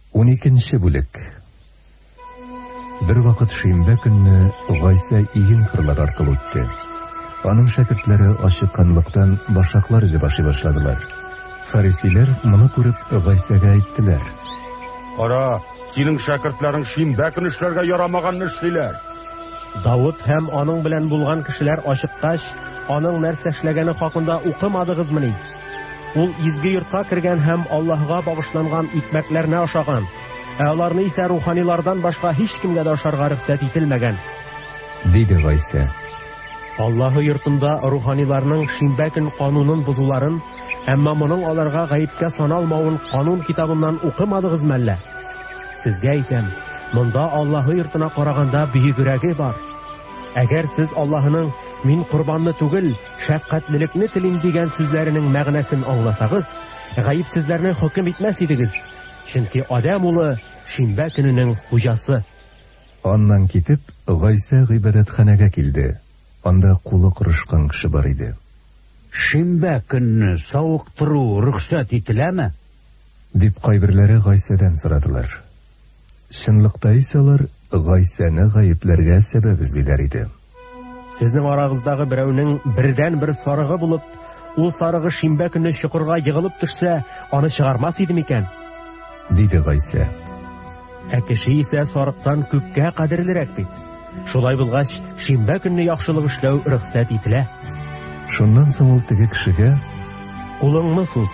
12-нче бүлек. Бер вакыт шимбә көнне Гайса иген кырлар аркылы үтте. Аның шәкертләре ачыкканлыктан башаклар үзе башладылар. Фарисилар моны күреп Гайсага әйттеләр: "Ара, синең шәкертләрең шимбә көн эшләргә ярамаган эшлиләр." Давыд һәм аның белән булган кешеләр ачыккач, аның нәрсә эшләгәне хакында укымадыгызмыни? Ул изге йортка кергән һәм Аллаһка багышланган икмәкләрне ашаган. Аларны исә руханилардан башка һич кемгә дә ашарга рөхсәт ителмәгән, диде Гайса. Аллаһы йортында руханиларның шимбә көн канунын бозуларын, әмма моның аларга гаепкә саналмавын канун китабыннан укымадыгызмы әллә? Сезгә әйтәм, монда Аллаһы йортына караганда бөегрәге бар. Әгәр сез Аллаһының "Мин курбанны түгел, шәфкатьлелекне телим" дигән сүзләренең мәгънәсен аңласагыз, гаепсезләрне хөкем итмәс идегез. Чөнки Адәм улы шимбә көненең хуҗасы. Аннан китеп, Гайса гыйбадәтханәгә килде. Анда кулы кырышкан кеше бар иде. "Шимбә көнне савыктыру рөхсәт ителәме?" дип кайберләре Гайсадан сорадылар. Чынлыкта исә алар Гайсаны гаепләргә сәбәп эзлиләр иде. Сезнең арагыздагы берәүнең бердән-бер сарыгы булып, ул сарыгы шимбә көнне чукырга егылып төшсә, аны чыгармас иде микән? Диде Гайса. Кеше исә сарыктан күпкә кадерлерәк бит. Шулай булгач, шимбә көнне яхшылык эшләү рөхсәт ителә. Шуннан соң ул теге кешегә: "Кулыңны суз",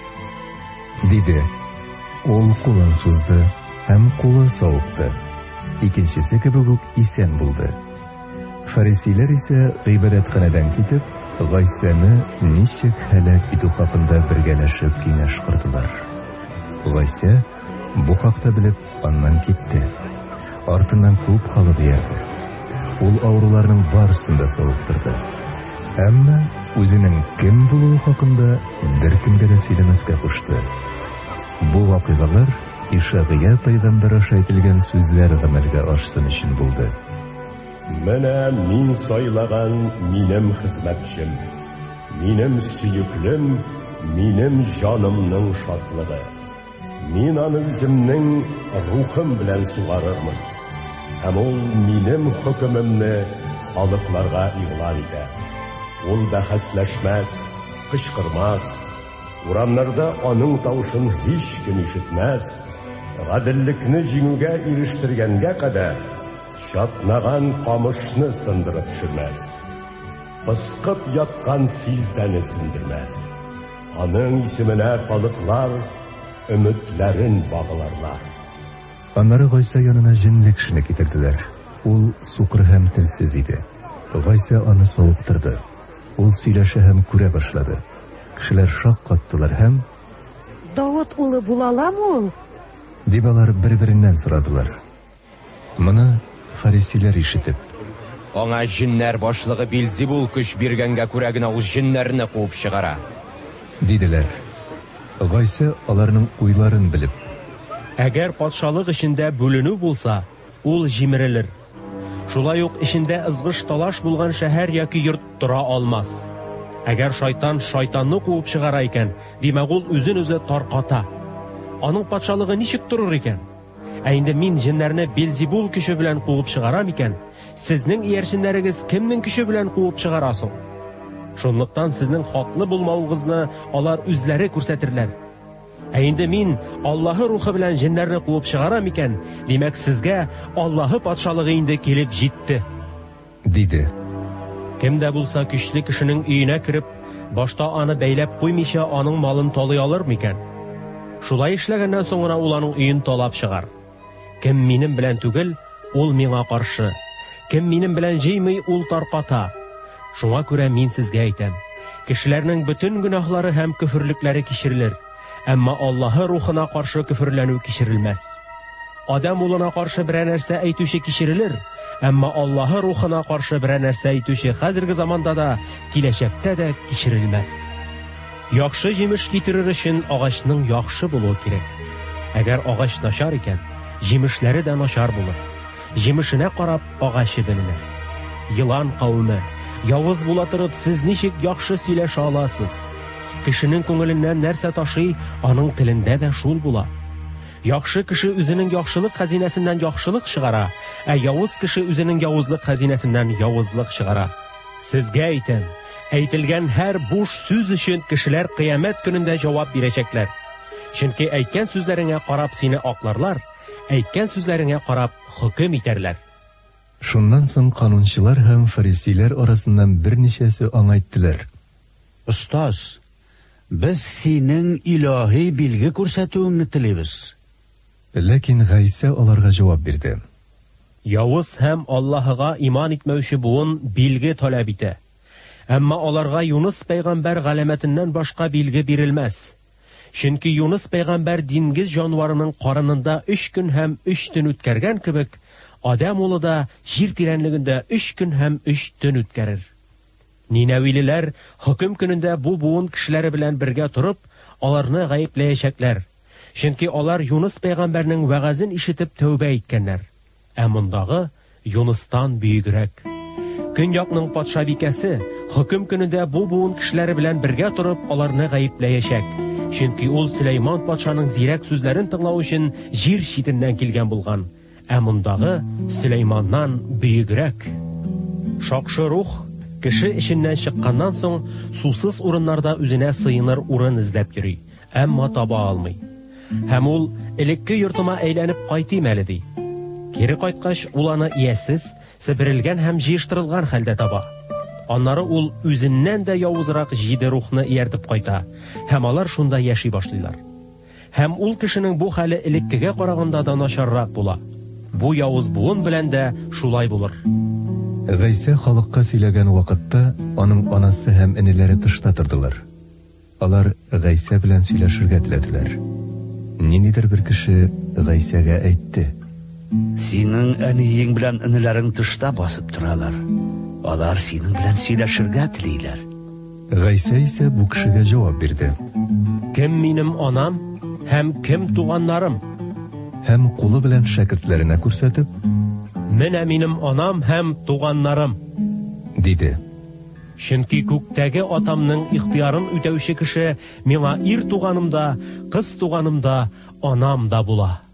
диде. Ул кулын сузды һәм кулы савыкты. Икенчесе кебек үк исән булды. Фарисилар исә гыйбадәтханәдән китеп, Гайсаны ничек һәлак итү хакында бергәләшеп киңәш кырдылар. Гайса бу хакта белеп аннан китте. Артыннан күп халык ярды. Ул авыруларның барысын да савыктырды. Әмма үзенең кем булуы хакында беркемгә дә сөйләмәскә кушты. Бу вакыйгалар Ишагыя пәйгамбәр аша әйтелгән сүзләр гамәлгә ашсын өчен булды. "Менә мин сайлаган минем хезмәтчем, минем сөеклем, минем җанымның шатлыгы. Мин аны үземнең рухым белән сугарырмын. Һәм ул минем хөкемемне халыкларга игълан итә. Ул бәхәсләшмәс, кычкырмас, урамнарда аның тавышын һич кем ишетмәс. Гаделлекне җиңүгә ирештергәнгә кадәр чатнаган камышны сындырып төшермәс. Пыскып яткан филтәне сындырмас. Аның исеменә халыклар өметләрен багыларлар." Аннары Гайса янына җинле кешене китерделәр. Ул сукыр һәм телсез иде. Гайса аны савыктырды. Ул сөйләшә һәм күрә башлады. Кешеләр шаккаттылар һәм: "Давыд улы була аламы ул?" дип алар бер-береннән сорадылар. Моны фарисилар ишетеп: "Аңа җиннәр башлыгы Билзебул көч биргәнгә күрә генә ул җиннәрне куып чыгара", диделәр. Гайса аларның уйларын белеп: Әгәр патшалык эчендә бүленү булса, ул җимерелер. Шулай ук эчендә ызгыш талаш булган шәһәр яки йорт тора алмас. Әгәр шайтан шайтанны куып чыгара икән, димәк ул үзен-үзе тарката. Аның патшалыгы ничек торыр икән? Инде мин җиннәрне Билзебул көче белән куып чыгарам икән, сезнең иярченнәрегез кемнең көче белән куып чыгара соң? Шунлыктан сезнең хаклы булмавыгызны алар үзләре күрсәтерләр. Инде мин Аллаһы рухы белән җиннәрне куып чыгарам икән, димәк сезгә Аллаһы патшалыгы инде килеп җитте, диде. Кем дә булса көчле кешенең өенә кереп, башта аны бәйләп куймыйча аның малын талый алыр микән? Шулай эшләгәннән соң гына ул аның өен талап чыгар. Кем минем белән түгел, ул миңа каршы. Кем минем белән җыймый, ул тарката. Шуңа күрә мин сезгә әйтәм, кешеләрнең бөтен гөнаһлары һәм күферлекләре кичерелер, әмма Аллаһы рухына каршы күферләнү кичерелмәс. Адәм улына каршы берәр нәрсә әйтүче кичерелер, әмма Аллаһы рухына каршы берәр нәрсә әйтүче хәзерге заманда да, киләчәктә дә кичерелмәс. Яхшы җимеш китерер өчен агачның яхшы булуы кирәк. Әгәр агач начар икән, җимешләре дә начар булыр. Җимешенә карап агачы беленә. Йылан кавымы, явыз була торып, сез ничек яхшы сөйләшә аласыз? Кешенең күңеленнән нәрсә ташый, аның телендә дә шул була. Яхшы кеше үзенең яхшылык хәзинәсеннән яхшылык чыгара, явыз кеше үзенең явызлык хәзинәсеннән явызлык чыгара. Сезгә әйтәм, әйтелгән һәр буш сүз өчен кешеләр кыямәт көнендә җавап бирәчәкләр. Чөнки әйткән сүзләреңә карап сине акларлар, әйткән сүзләреңә карап хөкем итәрләр. Шуннан соң канунчылар һәм фарисейлар арасыннан берничәсе аңа әйттеләр: Остаз, без синең илаһи билге күрсәтүеңне телибез. Ләкин Гайса аларга җавап бирде: Явыз һәм Аллаһыга иман итмәүче буын билге таләп итә. Әмма аларга Юнус пәйгамбәр галәмәтеннән башка билге бирелмәс. Чөнки Юнус пәйгамбәр диңгез җанварының карынында 3 көн һәм 3 төн үткәргән кебек, Адам улы да җир тирәнлегендә 3 көн һәм 3 төн үткәрер. Нинәвилеләр хөкем көнендә бу буын кешеләре белән бергә торып, аларны гаепләячәкләр. Чөнки алар Юнус пәйгамбәрнең вәгазен ишетеп тәүбә иткәннәр. Ә мондагы Юнустан бөегрәк. Көньякның патша бикәсе хөкем көнендә бу буын кешеләре белән бергә торып, аларны гаепләячәк. Чөнки ул Сөләйман патшаның зирәк сүзләрен тыңлау өчен җир читеннән килгән булган. Ә мондагы Сөләйманнан бөегрәк. Шакшы рух кеше эченнән чыкканнан соң сусыз урыннарда үзенә сыйыныр урын эзләп йөри, әмма таба алмый. Һәм ул элекке йортыма әйләнеп кайтыйм әле ди. Кире кайткач, ул аны иясез, себерелгән һәм җыештырылган хәлдә таба. Аннары ул үзеннән дә явызрак 7 рухны ияртеп кайта, һәм алар шунда яши башлыйлар. Һәм ул кешенең бу хәле элеккегә караганда да начаррак була. Бу явыз буын белән дә шулай булыр. Гайса халыкка сөйләгән вакытта аның анасы һәм энеләре тышта тордылар. Алар Гайса белән сөйләшергә теләделәр. Ниндидер бер кеше Гайсәгә әйтте: Синең әниең белән энеләрең тышта басып торалар. Алар синең белән сөйләшергә телиләр. Гайса исә бу кешегә җавап бирде: Кем минем анам һәм кем туганнарым? Һәм кулы белән шәкертләренә күрсәтеп: Менә минем анам һәм туганнарым, диде. Чөнки күктәге атамның ихтыярын үтәүче кеше миңа ир туганым да, кыз туганым да, анам да була.